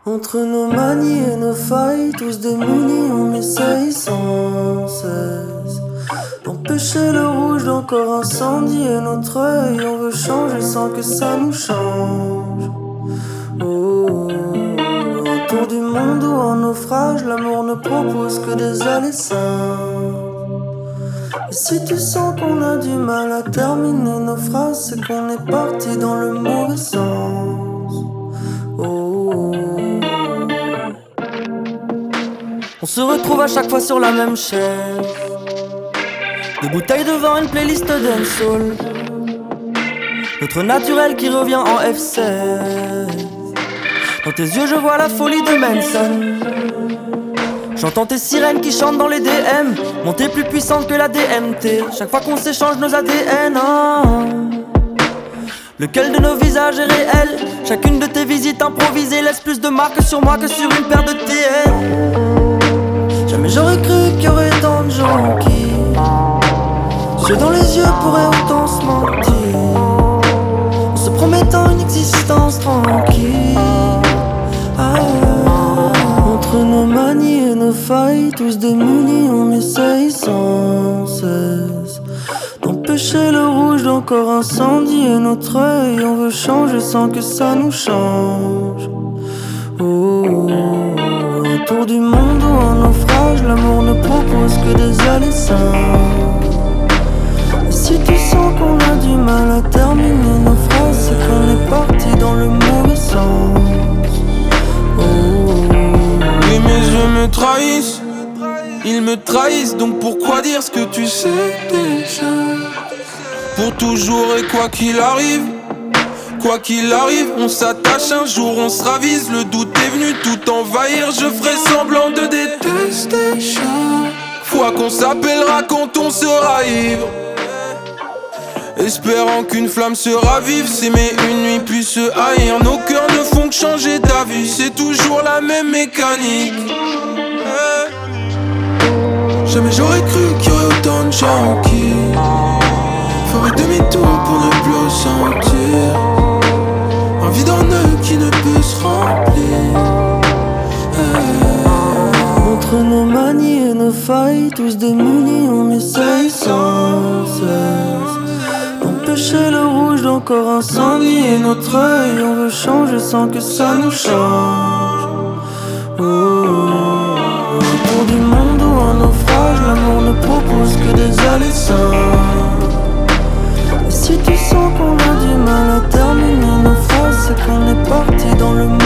Entre nos manies et nos failles, tous démunis, on essaye sans cesse d'empêcher le rouge d'encore incendier notre œil. On veut changer sans que ça nous change. Oh, un tour du monde ou en naufrage, l'amour ne propose que des allées simples. Et si tu sens qu'on a du mal à terminer nos phrases, c'est qu'on est parti dans le mauvais sens. Oh. On se retrouve à chaque fois sur la même chaise, des bouteilles de vin, une playlist dancehall, notre naturel qui revient en F16. Dans tes yeux je vois la folie de Manson. J'entends tes sirènes qui chantent dans les DM, montée plus puissante que la DMT. Chaque fois qu'on s'échange nos ADN, lequel de nos visages est réel? Chacune de tes visites improvisées laisse plus de marques sur moi que sur une paire de TN. Jamais j'aurais cru qu'il y aurait tant de gens qui, yeux dans les yeux, pourraient autant se mentir, en se promettant une existence tranquille. Entre nos manies et nos failles, tous démunis, on essaye sans cesse d'empêcher le rouge d'encore incendier notre œil. On veut changer sans que ça nous change. Oh, un tour du monde ou un naufrage, l'amour ne propose que des allées simples. Et si tu sens qu'on a du mal à terminer nos phrases, c'est qu'on est parti dans le mauvais sens. Oui, mes yeux me trahissent, ils me trahissent, donc pourquoi dire ce que tu sais déjà? Pour toujours et quoi qu'il arrive, on s'attache un jour, on se ravise. Le doute est venu tout envahir, je ferai semblant de détester chaque fois qu'on s'appellera quand on sera ivre, espérant qu'une flamme se ravive, s'aimer une nuit puis se haïr. Nos cœurs ne font que changer d'avis, c'est toujours la même mécanique. Jamais j'aurais cru qu'il y aurait autant de gens qui feraient demi-tour pour ne plus ressentir un vide en eux qui ne peut se remplir. Entre nos manies et nos failles, tous démunis, on essaye sans cesse d'empêcher le rouge d'encore incendier notre œil. On veut changer sans que ça nous change. Oh, autour du monde ou un naufrage, l'amour ne propose que des allées simples. Et si tu sens qu'on a du mal à terminer nos phrases, c'est qu'on est parti dans le monde.